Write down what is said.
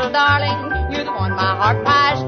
little darling, you're the one my heart cries